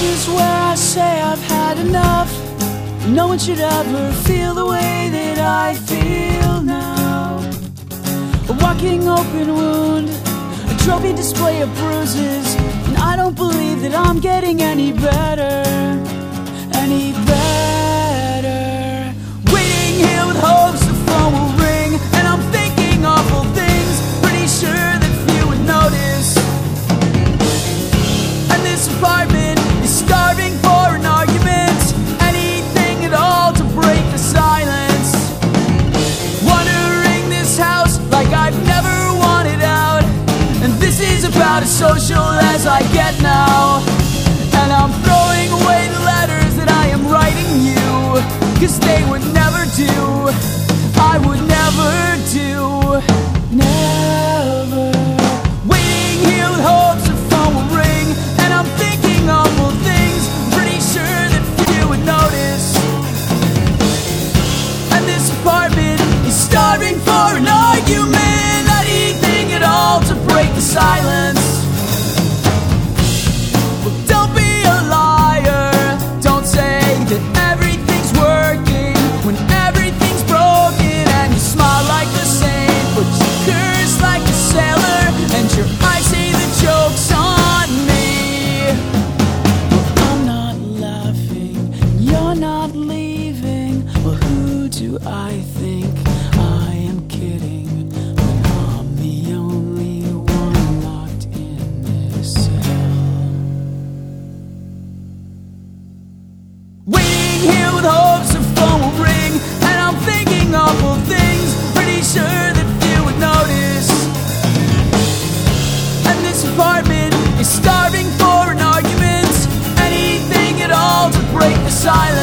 is where I say I've had enough. No one should ever feel the way that I feel now. A walking open wound, a trophy display of bruises, and I don't believe that I'm getting any better. Any better. Waiting here with hopes the phone will ring, and I'm thinking awful things, pretty sure that few would notice. And this apartment is starving for an argument, anything at all to break the silence. Wandering this house like I've never wanted out, and this is about as social as I get now. And I'm throwing away the letters that I am writing you, 'cause they would never do, I would never do, never. Waiting here with hopes the phone will ring, and I'm thinking awful things, pretty sure that few would notice. And this apartment is starving for an argument, anything at all to break the silence. Well, don't be a liar, don't say that everything's working when everything's broken, and you smile like the saint, but you curse like a sailor, and your eyes say the joke's on me. Well, I'm not laughing, you're not leaving. Well, who do I think I am kidding when I'm the only one locked in this cell? Waiting here with hopes the phone will ring, and I'm thinking awful things, pretty sure that few would notice. And this apartment is starving for an argument, anything at all to break the silence.